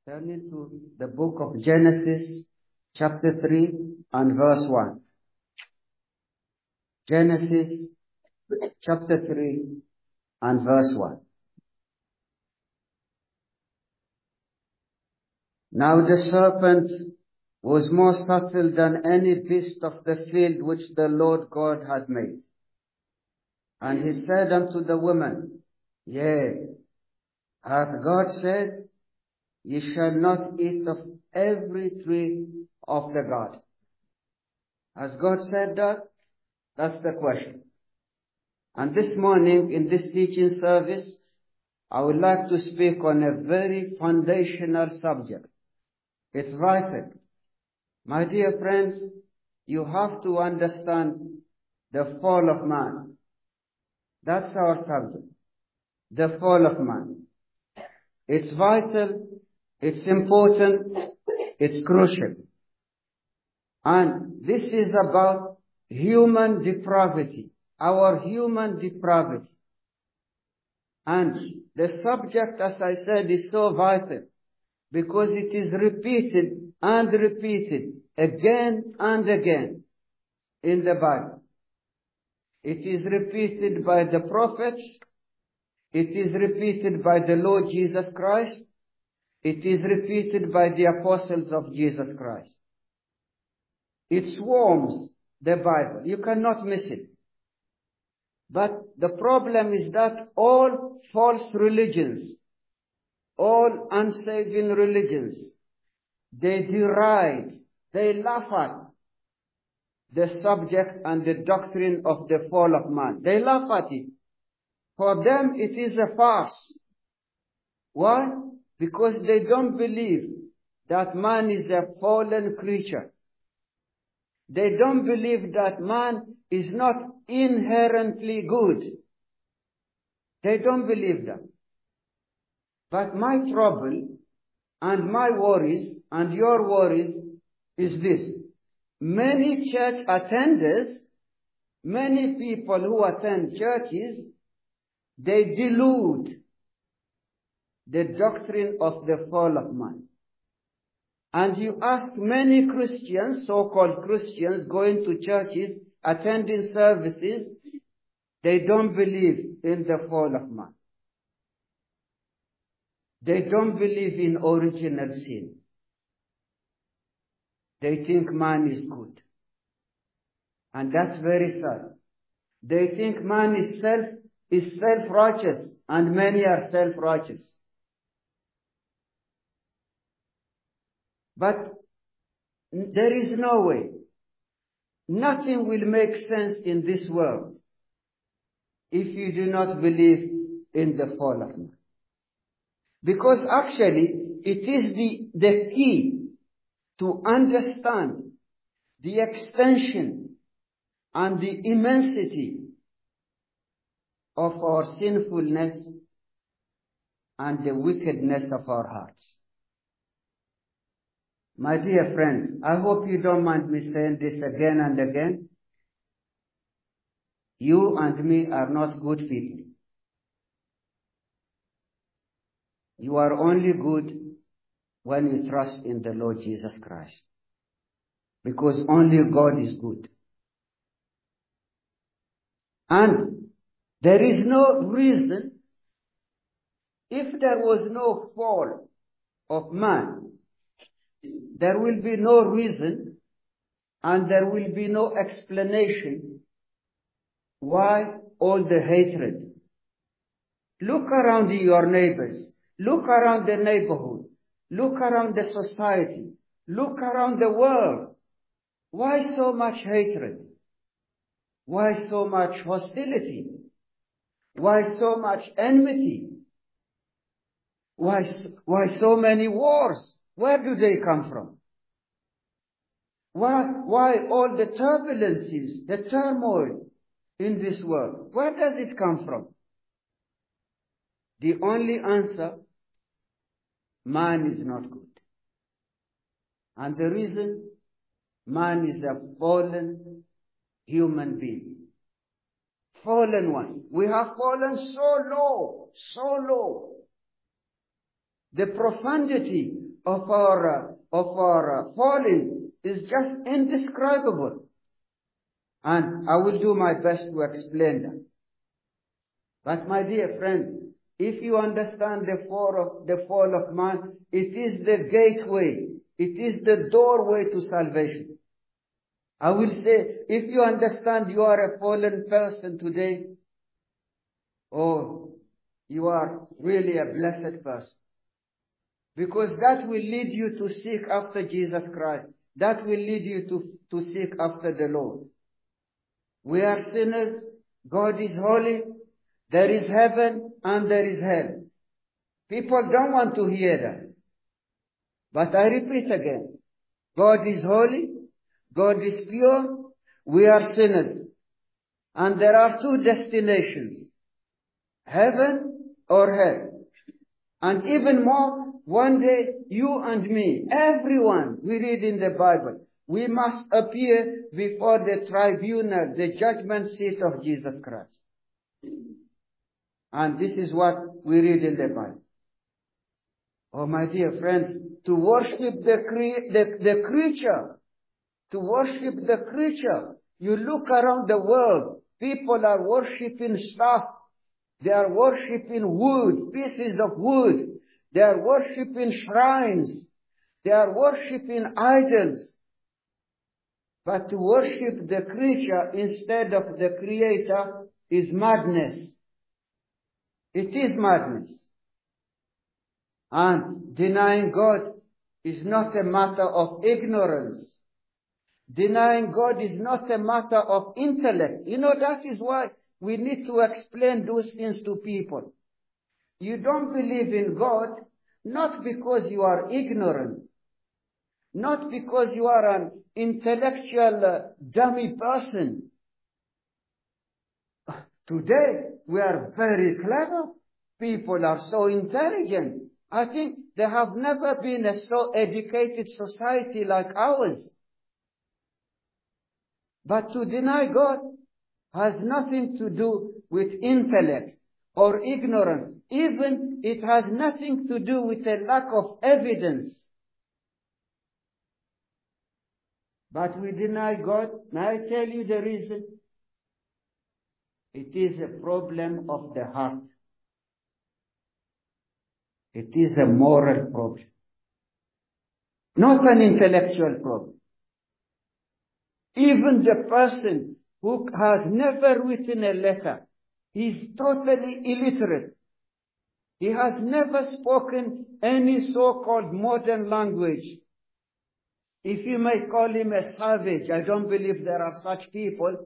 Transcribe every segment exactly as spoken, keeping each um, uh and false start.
Turning to the book of Genesis, chapter three and verse one. Genesis, chapter three and verse one. Now the serpent was more subtle than any beast of the field which the Lord God had made. And he said unto the woman, Yea, hath God said, Ye shall not eat of every tree of the garden. Has God said that? That's the question. And this morning in this teaching service, I would like to speak on a very foundational subject. It's vital. My dear friends, you have to understand the fall of man. That's our subject. The fall of man. It's vital. It's important. It's crucial. And this is about human depravity. Our human depravity. And the subject, as I said, is so vital because it is repeated and repeated again and again in the Bible. It is repeated by the prophets. It is repeated by the Lord Jesus Christ. It is repeated by the apostles of Jesus Christ. It swarms the Bible. You cannot miss it. But the problem is that all false religions, all unsaving religions, they deride, they laugh at the subject and the doctrine of the fall of man. They laugh at it. For them it is a farce. Why? Because they don't believe that man is a fallen creature. They don't believe that man is not inherently good. They don't believe that. But my trouble and my worries and your worries is this. Many church attenders, many people who attend churches, they delude the doctrine of the fall of man. And you ask many Christians, so-called Christians, going to churches, attending services, they don't believe in the fall of man. They don't believe in original sin. They think man is good. And that's very sad. They think man is self, is self-righteous, and many are self-righteous. But there is no way. Nothing will make sense in this world if you do not believe in the fall of man. Because actually, it is the, the key to understand the extension and the immensity of our sinfulness and the wickedness of our hearts. My dear friends, I hope you don't mind me saying this again and again. You and me are not good people. You are only good when you trust in the Lord Jesus Christ. Because only God is good. And there is no reason, if there was no fall of man, there will be no reason and there will be no explanation why all the hatred. Look around your neighbors. Look around the neighborhood. Look around the society. Look around the world. Why so much hatred? Why so much hostility? Why so much enmity? Why, why so many wars? Where do they come from? Why, why all the turbulences, the turmoil in this world? Where does it come from? The only answer, man is not good. And the reason, man is a fallen human being. Fallen one. We have fallen so low, so low. The profundity of our, of our falling is just indescribable. And I will do my best to explain that. But my dear friends, if you understand the fall of, the fall of man, it is the gateway, it is the doorway to salvation. I will say, if you understand you are a fallen person today, oh, you are really a blessed person. Because that will lead you to seek after Jesus Christ. That will lead you to, to seek after the Lord. We are sinners. God is holy. There is heaven and there is hell. People don't want to hear that. But I repeat again. God is holy. God is pure. We are sinners. And there are two destinations. Heaven or hell. And even more, one day, you and me, everyone, we read in the Bible, we must appear before the tribunal, the judgment seat of Jesus Christ. And this is what we read in the Bible. Oh, my dear friends, to worship the, cre- the, the creature, to worship the creature, you look around the world, people are worshiping stuff. They are worshipping wood, pieces of wood. They are worshipping shrines. They are worshipping idols. But to worship the creature instead of the Creator is madness. It is madness. And denying God is not a matter of ignorance. Denying God is not a matter of intellect. You know, that is why we need to explain those things to people. You don't believe in God, not because you are ignorant, not because you are an intellectual uh, dummy person. Today, we are very clever. People are so intelligent. I think there have never been a so educated society like ours. But to deny God has nothing to do with intellect or ignorance. Even it has nothing to do with a lack of evidence. But we deny God. May I tell you the reason? It is a problem of the heart. It is a moral problem. Not an intellectual problem. Even the person who has never written a letter, he's totally illiterate. He has never spoken any so-called modern language. If you may call him a savage, I don't believe there are such people.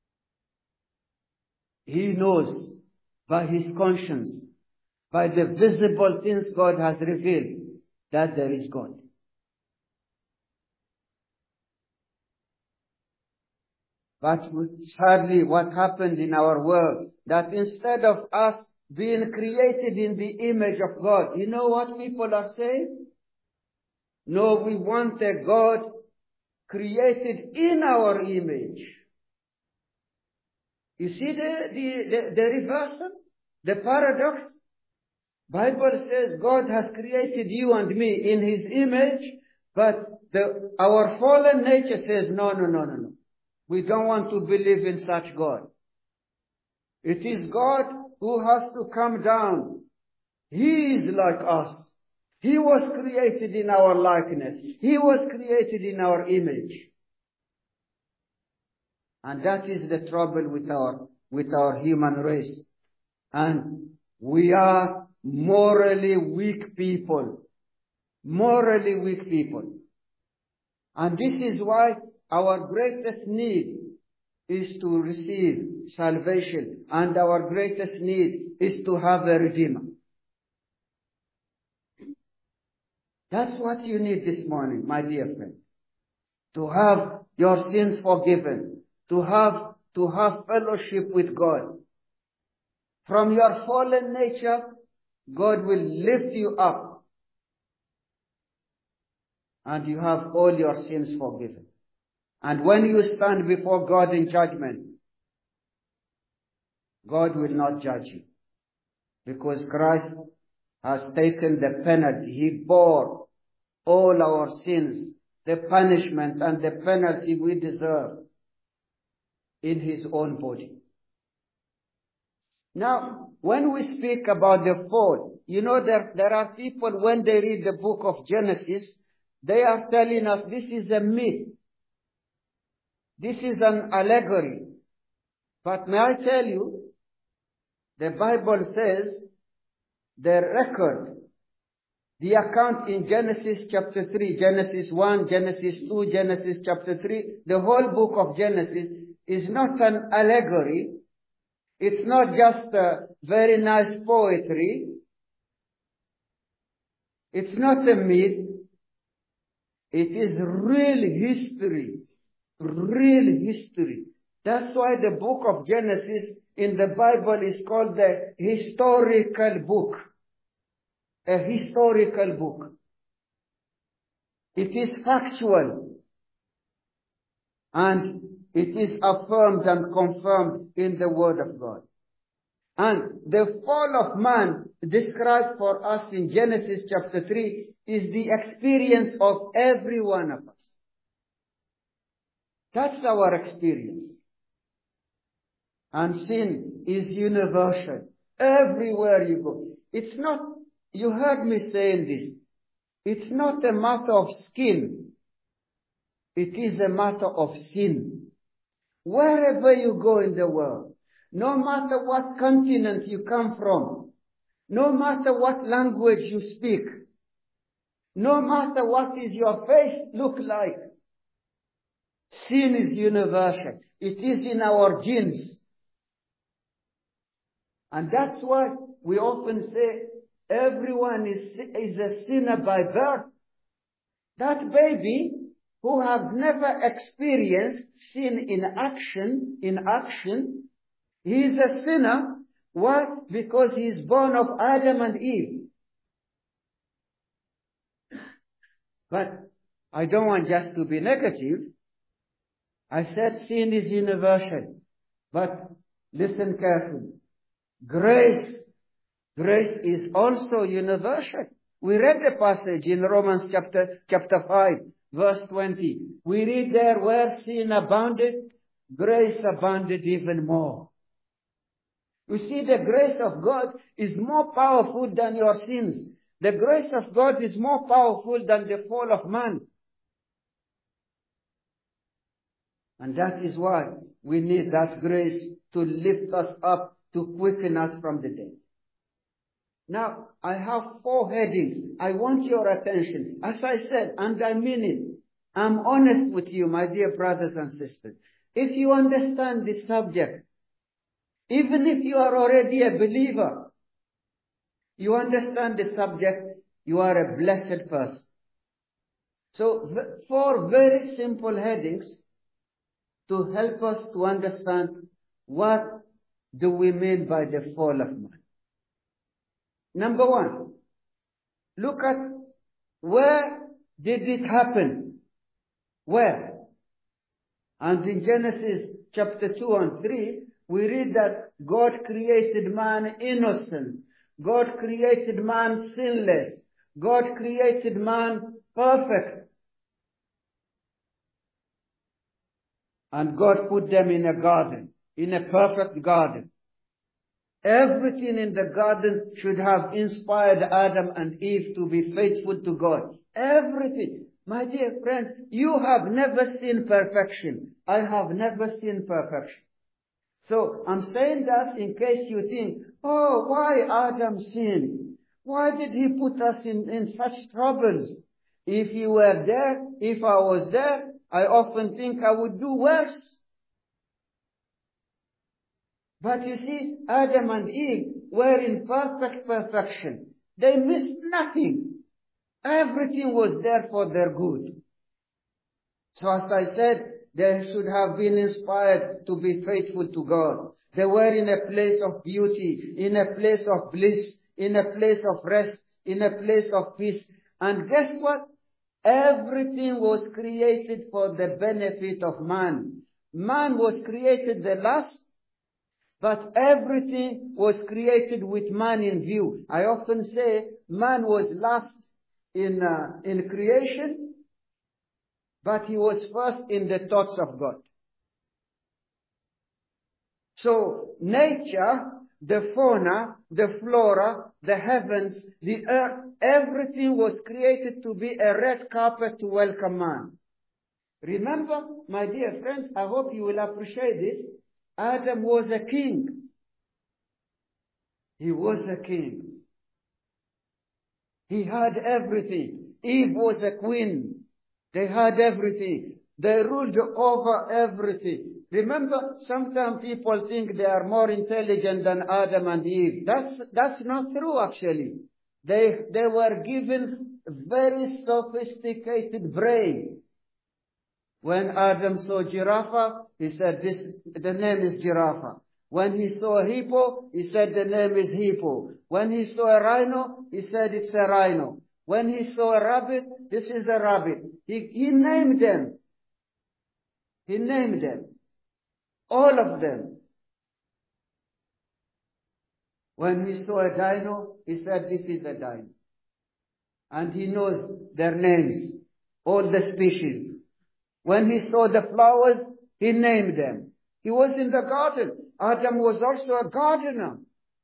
He knows by his conscience, by the visible things God has revealed, that there is God. But sadly, what happened in our world, that instead of us being created in the image of God, you know what people are saying? No, we want a God created in our image. You see the, the, the, the reversal, the paradox? Bible says God has created you and me in His image, but the, our fallen nature says, no, no, no, no, no. We don't want to believe in such God. It is God who has to come down. He is like us. He was created in our likeness. He was created in our image. And that is the trouble with our, with our human race. And we are morally weak people. Morally weak people. And this is why our greatest need is to receive salvation, and our greatest need is to have a Redeemer. That's what you need this morning, my dear friend. To have your sins forgiven, to have, to have fellowship with God. From your fallen nature, God will lift you up, and you have all your sins forgiven. And when you stand before God in judgment, God will not judge you. Because Christ has taken the penalty. He bore all our sins, the punishment and the penalty we deserve in his own body. Now, when we speak about the fall, you know, there, there are people, when they read the book of Genesis, they are telling us this is a myth. This is an allegory. But may I tell you, the Bible says the record, the account in Genesis chapter three, Genesis one, Genesis two, Genesis chapter three, the whole book of Genesis is not an allegory. It's not just a very nice poetry. It's not a myth. It is real history. Real history. That's why the book of Genesis in the Bible is called the historical book. A historical book. It is factual. And it is affirmed and confirmed in the Word of God. And the fall of man described for us in Genesis chapter three is the experience of every one of us. That's our experience. And sin is universal. Everywhere you go. It's not, you heard me saying this, it's not a matter of skin. It is a matter of sin. Wherever you go in the world, no matter what continent you come from, no matter what language you speak, no matter what is your face look like, sin is universal. It is in our genes. And that's why we often say everyone is, is a sinner by birth. That baby who has never experienced sin in action, in action, he is a sinner. Why? Because he is born of Adam and Eve. But I don't want just to be negative. I said sin is universal. But listen carefully. Grace, grace is also universal. We read the passage in Romans chapter, chapter five, verse twenty. We read there, where sin abounded, grace abounded even more. You see, the grace of God is more powerful than your sins. The grace of God is more powerful than the fall of man. And that is why we need that grace to lift us up, to quicken us from the dead. Now, I have four headings. I want your attention. As I said, and I mean it, I'm honest with you, my dear brothers and sisters. If you understand this subject, even if you are already a believer, you understand the subject, you are a blessed person. So, four very simple headings to help us to understand what do we mean by the fall of man. Number one, look at where did it happen? Where? And in Genesis chapter two and three, we read that God created man innocent. God created man sinless. God created man perfect. And God put them in a garden, in a perfect garden. Everything in the garden should have inspired Adam and Eve to be faithful to God. Everything. My dear friends, you have never seen perfection. I have never seen perfection. So I'm saying that in case you think, oh, why Adam sinned? Why did he put us in, in such troubles? If you were there, if I was there, I often think I would do worse. But you see, Adam and Eve were in perfect perfection. They missed nothing. Everything was there for their good. So as I said, they should have been inspired to be faithful to God. They were in a place of beauty, in a place of bliss, in a place of rest, in a place of peace. And guess what? Everything was created for the benefit of man. Man was created the last, but everything was created with man in view. I often say man was last in, uh, in creation, but he was first in the thoughts of God. So nature, the fauna, the flora, the heavens, the earth, everything was created to be a red carpet to welcome man. Remember, my dear friends, I hope you will appreciate this. Adam was a king. He was a king. He had everything. Eve was a queen. They had everything. They ruled over everything. Remember, sometimes people think they are more intelligent than Adam and Eve. That's, that's not true, actually. They, they were given very sophisticated brain. When Adam saw giraffe, he said, this, the name is giraffe. When he saw a hippo, he said the name is hippo. When he saw a rhino, he said it's a rhino. When he saw a rabbit, this is a rabbit. He, he named them. He named them. All of them. When he saw a dino, he said this is a dino. And he knows their names, all the species. When he saw the flowers, he named them. He was in the garden. Adam was also a gardener.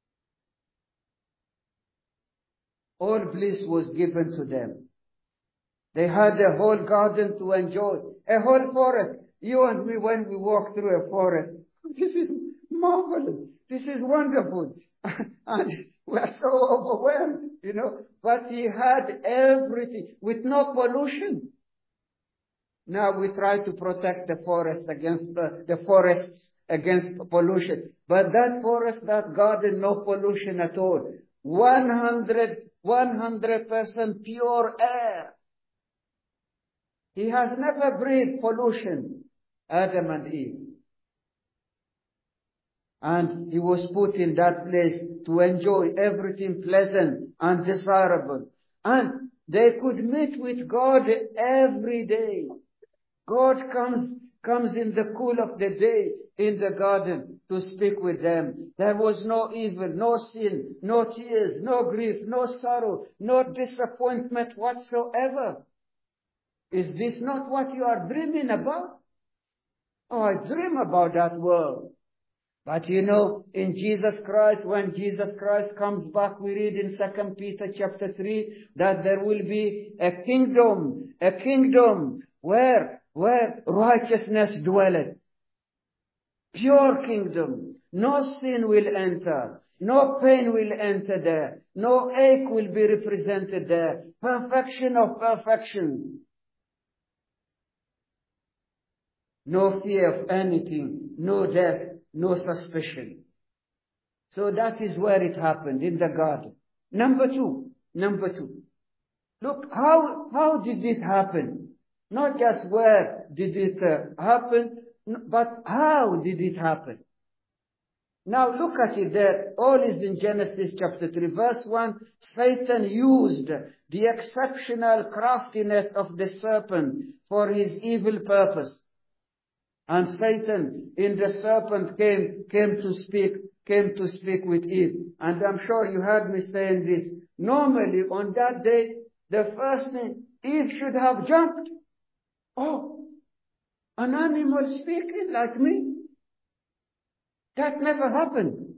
All bliss was given to them. They had a whole garden to enjoy, a whole forest. You and me, when we walk through a forest, this is marvelous. This is wonderful. And we are so overwhelmed, you know. But he had everything with no pollution. Now we try to protect the forest against the, the forests against pollution. But that forest, that garden, no pollution at all. one hundred, one hundred percent pure air. He has never breathed pollution, Adam and Eve. And he was put in that place to enjoy everything pleasant and desirable. And they could meet with God every day. God comes, comes in the cool of the day in the garden to speak with them. There was no evil, no sin, no tears, no grief, no sorrow, no disappointment whatsoever. Is this not what you are dreaming about? Oh, I dream about that world. But you know, in Jesus Christ, when Jesus Christ comes back, we read in Second Peter chapter three that there will be a kingdom, a kingdom where, where righteousness dwelleth. Pure kingdom. No sin will enter. No pain will enter there. No ache will be represented there. Perfection of perfection. No fear of anything. No death. No suspicion. So that is where it happened, in the garden. Number two. Number two. Look, how, how did it happen? Not just where did it uh, happen, but how did it happen? Now look at it there. All is in Genesis chapter three, verse one. Satan used the exceptional craftiness of the serpent for his evil purpose. And Satan in the serpent came, came to speak, came to speak with Eve. And I'm sure you heard me saying this. Normally on that day, the first thing, Eve should have jumped. Oh, an animal speaking like me? That never happened.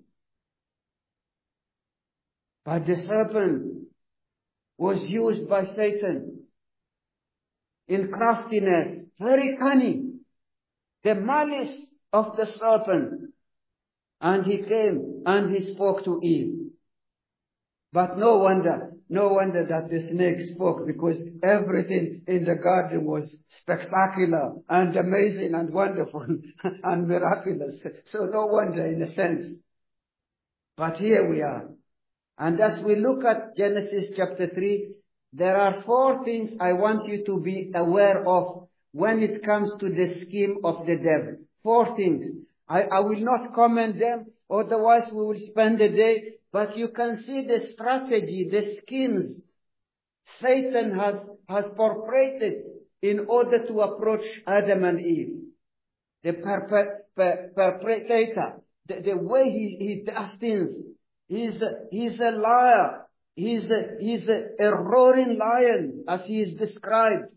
But the serpent was used by Satan in craftiness, very cunning. The malice of the serpent. And he came and he spoke to Eve. But no wonder, no wonder that the snake spoke, because everything in the garden was spectacular and amazing and wonderful and miraculous. So no wonder in a sense. But here we are. And as we look at Genesis chapter three, there are four things I want you to be aware of when it comes to the scheme of the devil. Four things. I, I will not comment them, otherwise we will spend the day. But you can see the strategy, the schemes Satan has, has perpetrated in order to approach Adam and Eve. The perpe- per- perpetrator, the, the way he, he does things. He's a, he's a liar. He's a, he's a, a roaring lion, as he is described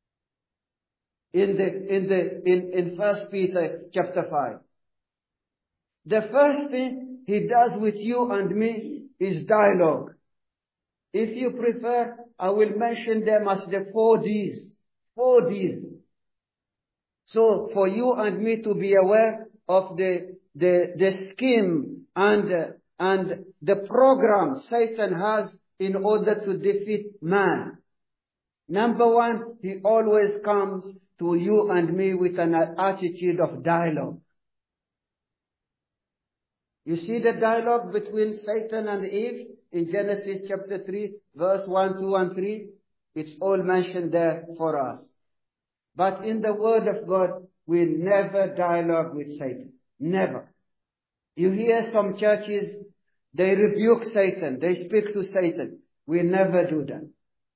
in the, in the, in, in First Peter chapter five. The first thing he does with you and me is dialogue. If you prefer, I will mention them as the four D's. Four D's. So for you and me to be aware of the, the, the scheme and, uh, and the program Satan has in order to defeat man. Number one, he always comes to you and me with an attitude of dialogue. You see the dialogue between Satan and Eve in Genesis chapter three, verse one, two, and three? It's all mentioned there for us. But in the Word of God, we never dialogue with Satan. Never. You hear some churches, they rebuke Satan, they speak to Satan. We never do that.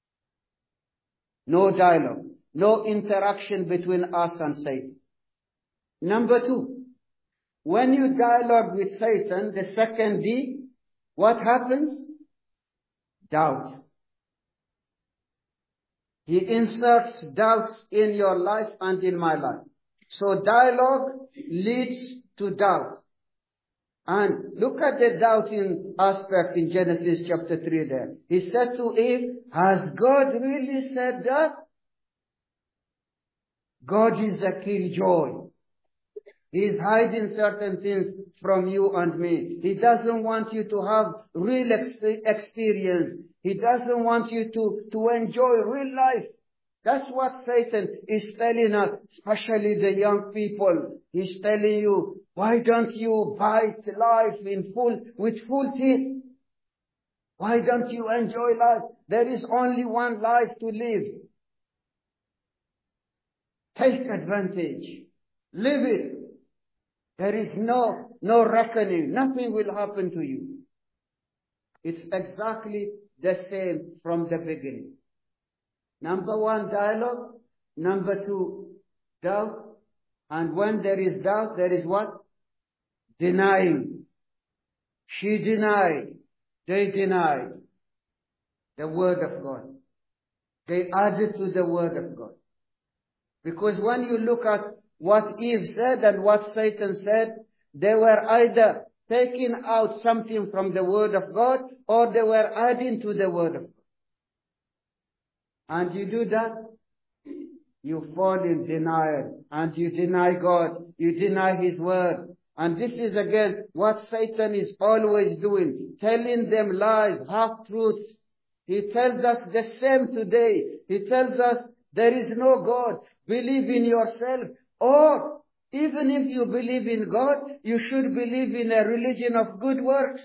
No dialogue, no interaction between us and Satan. Number two, when you dialogue with Satan, the second D, what happens? Doubt. He inserts doubts in your life and in my life. So dialogue leads to doubt. And look at the doubting aspect in Genesis chapter three there. He said to Eve, has God really said that? God is a killjoy. He is hiding certain things from you and me. He doesn't want you to have real exp- experience. He doesn't want you to, to enjoy real life. That's what Satan is telling us, especially the young people. He's telling you, why don't you bite life in full, with full teeth? Why don't you enjoy life? There is only one life to live. Take advantage. Live it. There is no, no reckoning. Nothing will happen to you. It's exactly the same from the beginning. Number one, dialogue. Number two, doubt. And when there is doubt, there is what? Denying. She denied. They denied the word of God. They added to the word of God. Because when you look at what Eve said and what Satan said, they were either taking out something from the word of God or they were adding to the word of God. And you do that, you fall in denial and you deny God, you deny His word. And this is again what Satan is always doing, telling them lies, half-truths. He tells us the same today. He tells us there is no God. Believe in yourself. Or, even if you believe in God, you should believe in a religion of good works.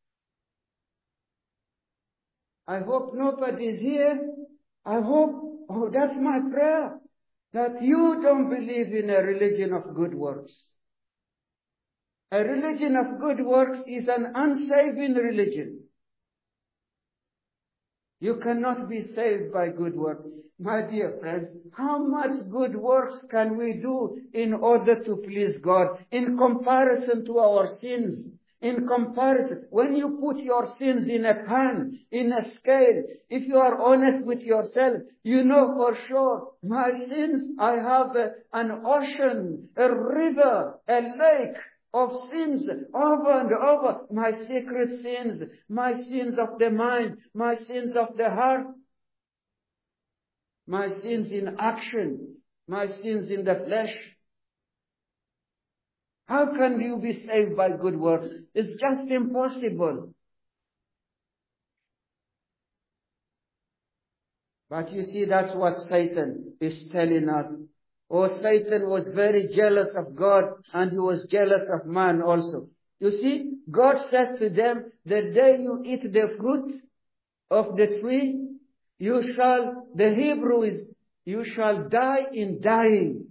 I hope nobody is here. I hope, oh, that's my prayer, that you don't believe in a religion of good works. A religion of good works is an unsaving religion. You cannot be saved by good works. My dear friends, how much good works can we do in order to please God in comparison to our sins? In comparison, when you put your sins in a pan, in a scale, if you are honest with yourself, you know for sure, my sins, I have a, an ocean, a river, a lake of sins over and over. My secret sins, my sins of the mind, my sins of the heart, my sins in action, my sins in the flesh. How can you be saved by good works? It's just impossible. But you see, that's what Satan is telling us. Oh, Satan was very jealous of God and he was jealous of man also. You see, God said to them, the day you eat the fruit of the tree, you shall, the Hebrew is, you shall die in dying.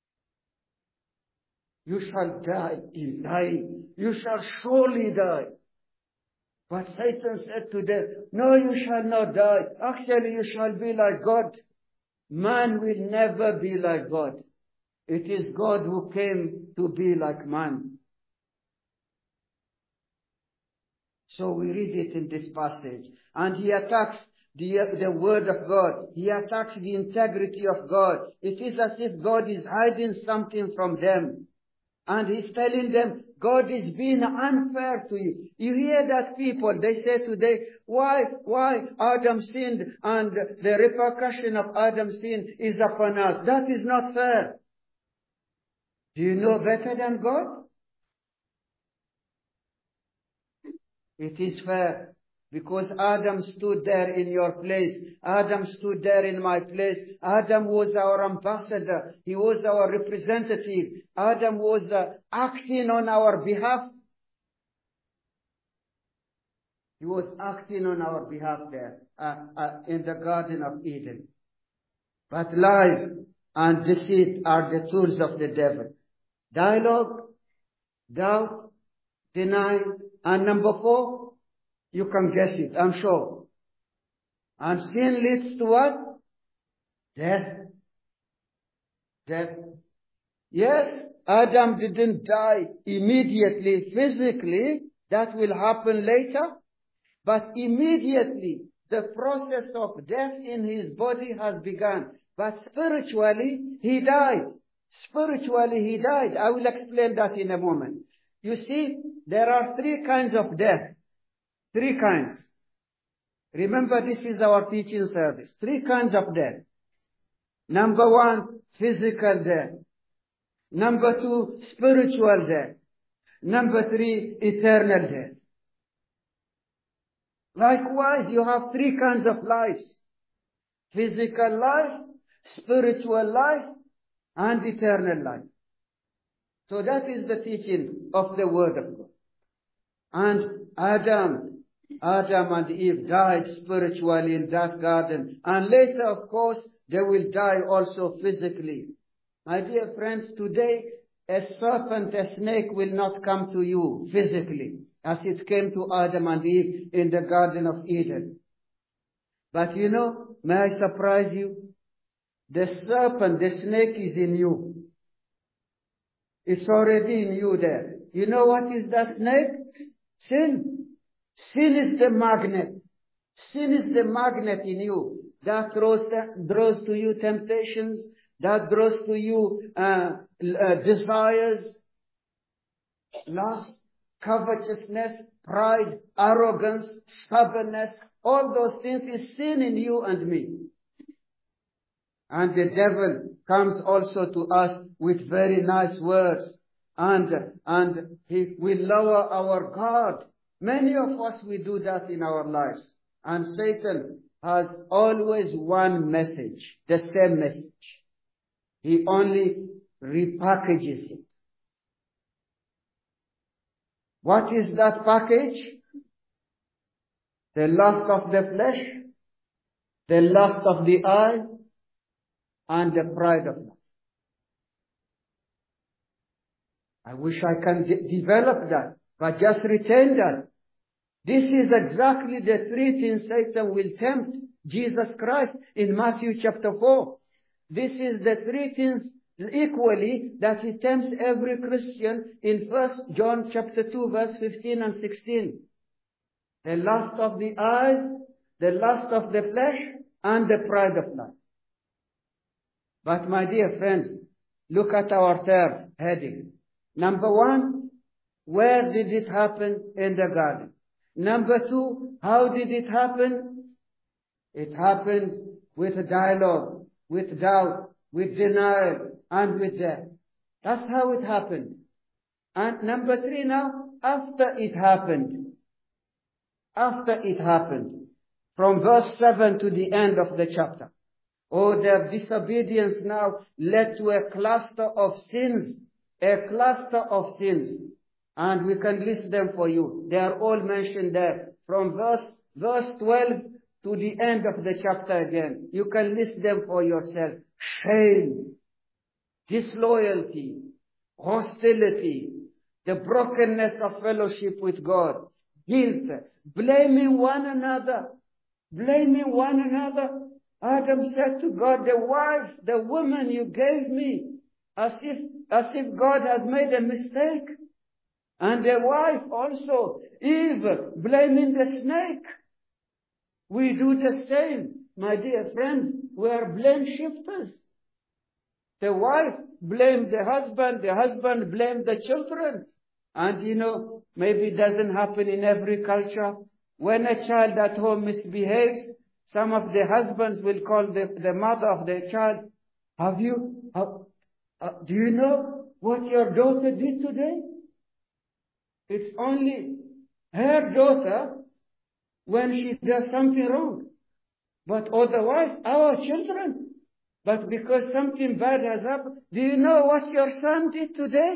You shall die in dying. You shall surely die. But Satan said to them, no, you shall not die. Actually, you shall be like God. Man will never be like God. It is God who came to be like man. So we read it in this passage. and he attacks the, the word of God. He attacks the integrity of God. It is as if God is hiding something from them. And he's telling them, God is being unfair to you. You hear that people, they say today, why, why Adam sinned and the repercussion of Adam's sin is upon us. That is not fair. Do you know better than God? It is fair. Because Adam stood there in your place. Adam stood there in my place. Adam was our ambassador. He was our representative. Adam was uh, acting on our behalf. He was acting on our behalf there uh, uh, in the Garden of Eden. But lies and deceit are the tools of the devil. Dialogue, doubt, denying, and number four, you can guess it, I'm sure. And sin leads to what? Death. Death. Yes, Adam didn't die immediately, physically. That will happen later. But immediately, the process of death in his body has begun. But spiritually, he died. Spiritually, he died. I will explain that in a moment. You see, there are three kinds of death. Three kinds. Remember, this is our teaching service. Three kinds of death. Number one, physical death. Number two, spiritual death. Number three, eternal death. Likewise, you have three kinds of lives. Physical life, spiritual life, and eternal life. So that is the teaching of the Word of God. And Adam, Adam and Eve died spiritually in that garden. And later, of course, they will die also physically. My dear friends, today, a serpent, a snake will not come to you physically, as it came to Adam and Eve in the Garden of Eden. But you know, may I surprise you? The serpent, the snake is in you. It's already in you there. You know what is that snake? Sin. Sin is the magnet. Sin is the magnet in you that draws, draws to you temptations, that draws to you uh, uh, desires, lust, covetousness, pride, arrogance, stubbornness. All those things is sin in you and me. And the devil comes also to us with very nice words. And, and he will lower our guard. Many of us, we do that in our lives. And Satan has always one message, the same message. He only repackages it. What is that package? The lust of the flesh, the lust of the eye, and the pride of life. I wish I can de- develop that, but just retain that. This is exactly the three things Satan will tempt Jesus Christ in Matthew chapter four. This is the three things equally that he tempts every Christian in First John chapter two, verse fifteen and sixteen. The lust of the eyes, the lust of the flesh, and the pride of life. But my dear friends, look at our third heading. Number one, where did it happen? In the garden. Number two, how did it happen? It happened with a dialogue, with doubt, with denial, and with death. That's how it happened. And number three now, after it happened. After it happened. From verse seven to the end of the chapter. Oh, their disobedience now led to a cluster of sins. A cluster of sins. And we can list them for you. They are all mentioned there. From verse, verse twelve to the end of the chapter again. You can list them for yourself. Shame, disloyalty, hostility, the brokenness of fellowship with God, guilt, blaming one another, blaming one another. Adam said to God, the wife, the woman you gave me, as if, as if God has made a mistake. And the wife also, Eve, blaming the snake. We do the same. My dear friends, we are blame shifters. The wife blames the husband, the husband blames the children. And you know, maybe it doesn't happen in every culture. When a child at home misbehaves, some of the husbands will call the, the mother of the child, have you, have, uh, do you know what your daughter did today? It's only her daughter when she does something wrong. But otherwise, our children. But because something bad has happened, do you know what your son did today?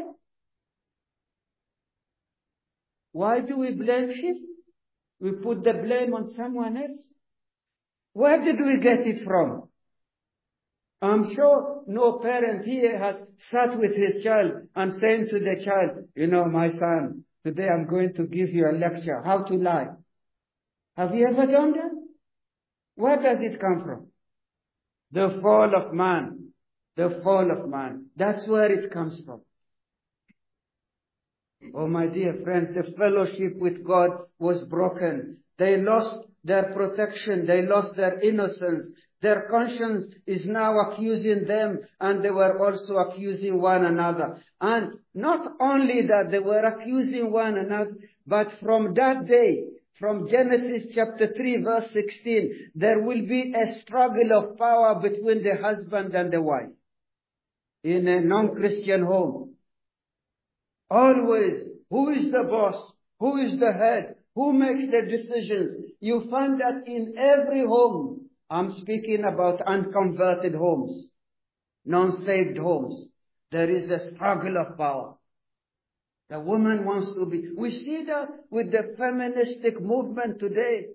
Why do we blame shift? We put the blame on someone else. Where did we get it from? I'm sure no parent here has sat with his child and saying to the child, you know, my son, today I'm going to give you a lecture, how to lie. Have you ever done that? Where does it come from? The fall of man. The fall of man. That's where it comes from. Oh, my dear friends, the fellowship with God was broken. They lost their protection. They lost their innocence. Their conscience is now accusing them, and they were also accusing one another. And not only that they were accusing one another, but from that day, from Genesis chapter three, verse sixteen, there will be a struggle of power between the husband and the wife in a non-Christian home. Always, who is the boss? Who is the head? Who makes the decisions? You find that in every home. I'm speaking about unconverted homes, non-saved homes. There is a struggle of power. The woman wants to be. We see that with the feministic movement today.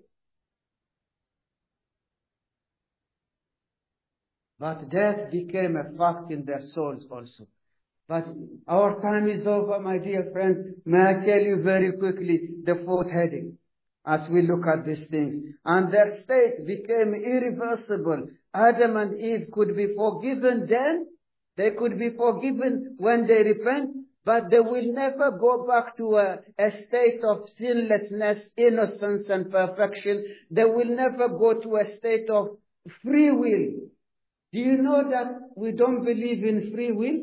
But death became a fact in their souls also. But our time is over, my dear friends. May I tell you very quickly the fourth heading as we look at these things. And their state became irreversible. Adam and Eve could be forgiven then. They could be forgiven when they repent. But they will never go back to a, a state of sinlessness, innocence, and perfection. They will never go to a state of free will. Do you know that we don't believe in free will?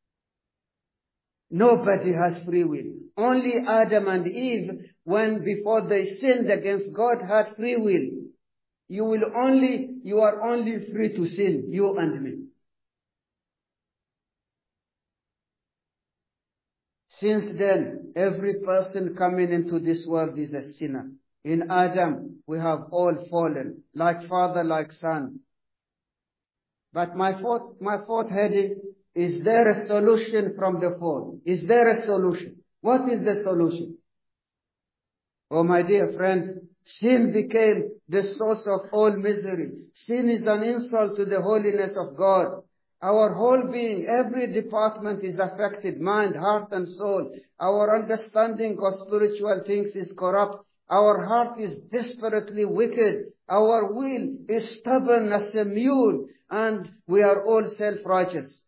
Nobody has free will. Only Adam and Eve, when before they sinned against God, had free will. You will only, you are only free to sin, you and me. Since then, every person coming into this world is a sinner. In Adam, we have all fallen, like father, like son. But my fourth, my fourth heading, is there a solution from the fall? Is there a solution? What is the solution? Oh, my dear friends, sin became the source of all misery. Sin is an insult to the holiness of God. Our whole being, every department is affected, mind, heart, and soul. Our understanding of spiritual things is corrupt. Our heart is desperately wicked. Our will is stubborn as a mule, and we are all self-righteous.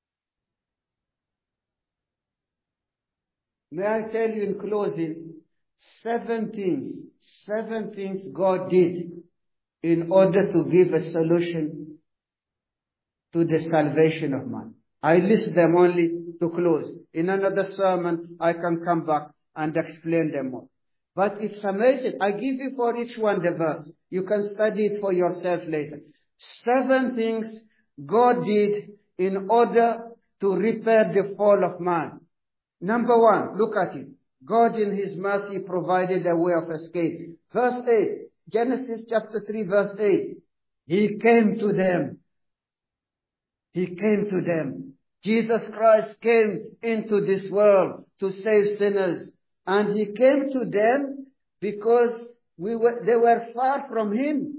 May I tell you in closing, seven things, seven things God did in order to give a solution to the salvation of man. I list them only to close. In another sermon, I can come back and explain them more. But it's amazing. I give you for each one the verse. You can study it for yourself later. Seven things God did in order to repair the fall of man. Number one, look at it. God in His mercy provided a way of escape. Verse eight, Genesis chapter three, verse eight. He came to them. He came to them. Jesus Christ came into this world to save sinners. And He came to them because we were, they were far from Him.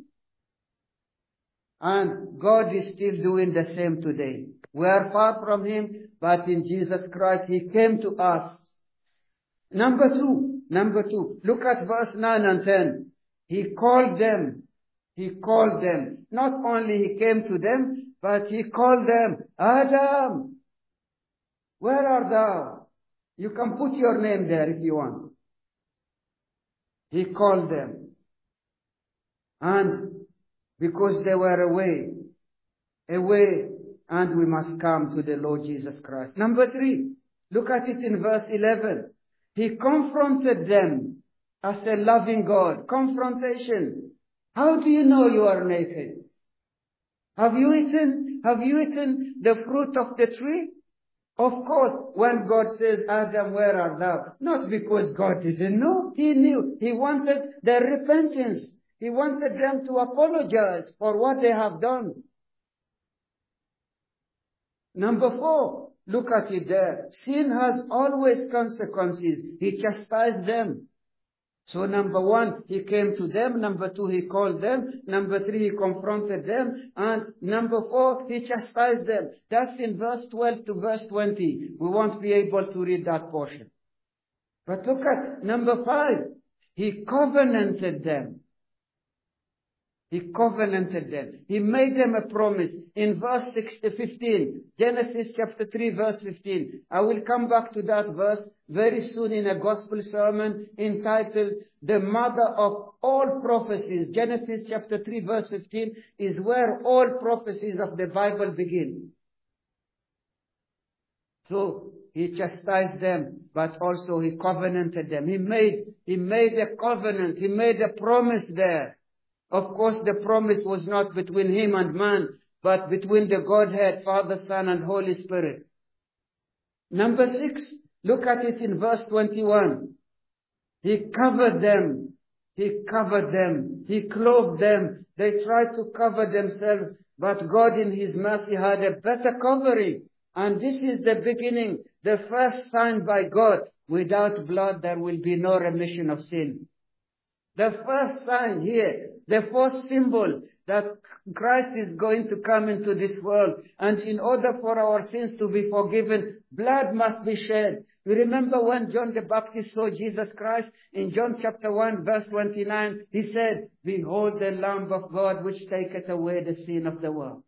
And God is still doing the same today. We are far from Him, but in Jesus Christ He came to us. Number two, number two, look at verse nine and ten. He called them. He called them. Not only He came to them, but He called them, Adam, where art thou? You can put your name there if you want. He called them. And because they were away, away, and we must come to the Lord Jesus Christ. Number three, look at it in verse eleven. He confronted them as a loving God. Confrontation. How do you know you are naked? Have you eaten, have you eaten the fruit of the tree? Of course, when God says, Adam, where art thou? Not because God didn't know. He knew. He wanted their repentance. He wanted them to apologize for what they have done. Number four, look at it there. Sin has always consequences. He chastised them. So number one, he came to them. Number two, he called them. Number three, he confronted them. And number four, he chastised them. That's in verse twelve to verse twenty. We won't be able to read that portion. But look at number five. He covenanted them. He covenanted them. He made them a promise. In verse six to fifteen, Genesis chapter three, verse fifteen. I will come back to that verse very soon in a gospel sermon entitled, The Mother of All Prophecies. Genesis chapter three, verse fifteen is where all prophecies of the Bible begin. So, he chastised them, but also he covenanted them. He made, he made a covenant. He made a promise there. Of course, the promise was not between him and man, but between the Godhead, Father, Son, and Holy Spirit. Number six, look at it in verse twenty-one. He covered them. He covered them. He clothed them. They tried to cover themselves, but God in His mercy had a better covering. And this is the beginning, the first sign by God. Without blood, there will be no remission of sin. The first sign here, the first symbol that Christ is going to come into this world. And in order for our sins to be forgiven, blood must be shed. You remember when John the Baptist saw Jesus Christ in John chapter one verse twenty-nine, he said, Behold the Lamb of God which taketh away the sin of the world.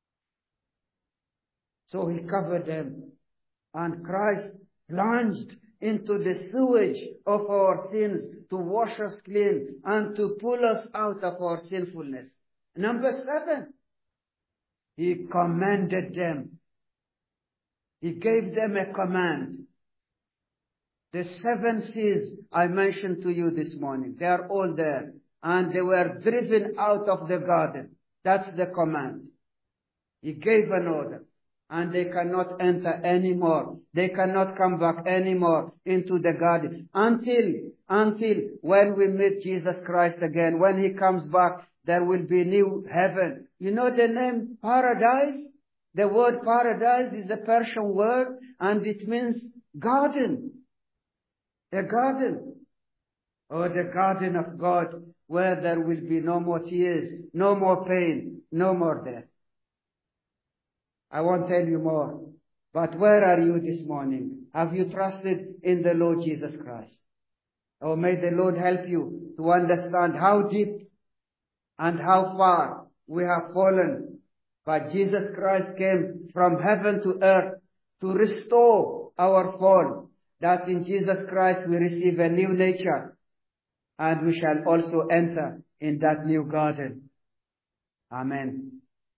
So he covered them. And Christ plunged into the sewage of our sins to wash us clean and to pull us out of our sinfulness. Number seven, he commanded them. He gave them a command. The seven seas I mentioned to you this morning, they are all there. And they were driven out of the garden. That's the command. He gave an order. And they cannot enter anymore. They cannot come back anymore into the garden. Until, until when we meet Jesus Christ again, when He comes back, there will be new heaven. You know the name paradise? The word paradise is a Persian word, and it means garden. The garden. Or the garden of God, where there will be no more tears, no more pain, no more death. I won't tell you more. But where are you this morning? Have you trusted in the Lord Jesus Christ? Oh, may the Lord help you to understand how deep and how far we have fallen. But Jesus Christ came from heaven to earth to restore our fall. That in Jesus Christ we receive a new nature. And we shall also enter in that new garden. Amen.